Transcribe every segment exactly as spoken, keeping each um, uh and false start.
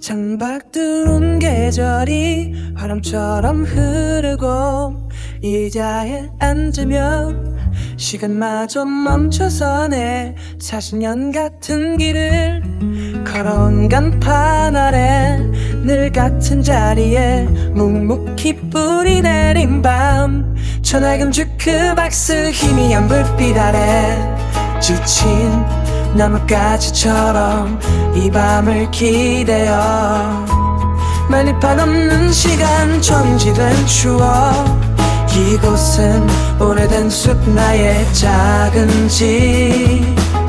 창밖 들어온 계절이 바람처럼 흐르고 의자에 앉으면 시간마저 멈춰서네 사십 년 같은 길을 걸어온 간판 아래 늘 같은 자리에 묵묵히 뿌리 내린 밤 천하금 주크박스 희미한 불빛 아래 지친 나뭇가지처럼 이 밤을 기대어 말리판 없는 시간 정지된 추억 이곳은 오래된 숲 나의 작은 집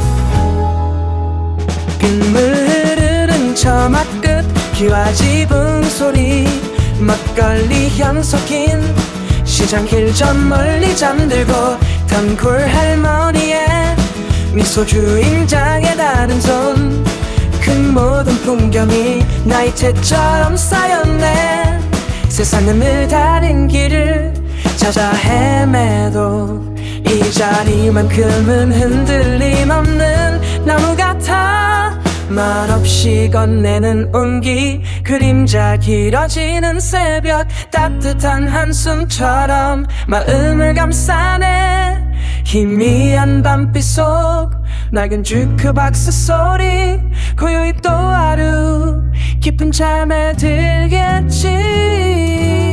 빗물 흐르는 저막 끝 기와 지붕 소리 막걸리 향 섞인 시장길 저 멀리 잠들고 단골 할머니의 미소 주인장의 다른 손 그 모든 풍경이 나의 채처럼 쌓였네 세상은 다른 길을 찾아 헤매도 이 자리만큼은 흔들림 없는 나무 같아 말없이 건네는 온기 그림자 길어지는 새벽 따뜻한 한숨처럼 마음을 감싸네 희미한 밤빛 속 낡은 주크박스 소리 고요히 또 하루 깊은 잠에 들겠지